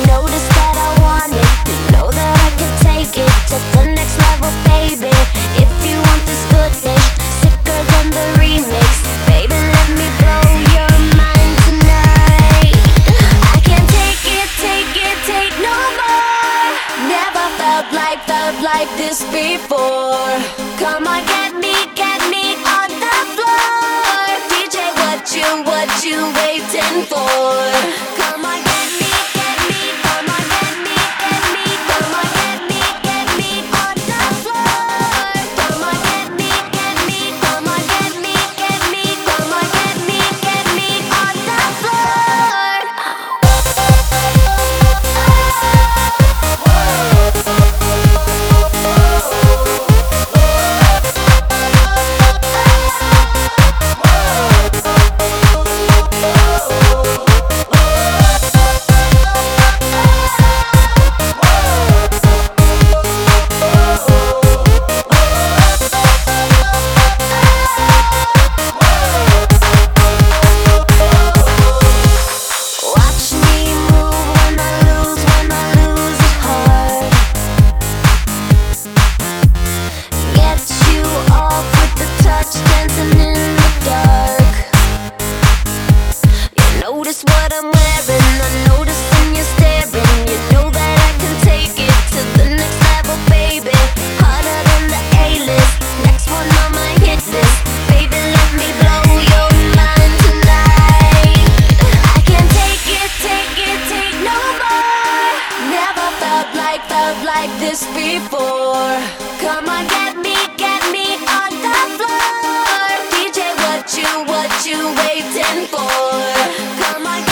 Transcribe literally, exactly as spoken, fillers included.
noticed that I want it. You know that I can take it to the next level, baby. If you want this goodness, sicker than the remix, baby, let me blow your mind tonight. I can't take it, take it, take no more. Never felt like, felt like this before. Come on, get me, get me on the floor. D J, what you, what you waiting for? Come on, get me, get me, come on, get me, get me, come on, get me, get me on the floor. Come on, get me, get me, come on, get me, get me, come on, get me, get me on the floor. Watch me move when I lose, when I lose it hard. Get you off with the touch, dancing in the dark. You notice what I'm wearing, I notice when you're staring. You know that I can take it to the next level, baby. Harder than the A-list, next one on my hit list. Baby, let me blow your mind tonight. I can't take it, take it, take no more. Never felt like, felt like this before. Come on, get me, get me on the floor. D J, what you, what you waiting for? Come on,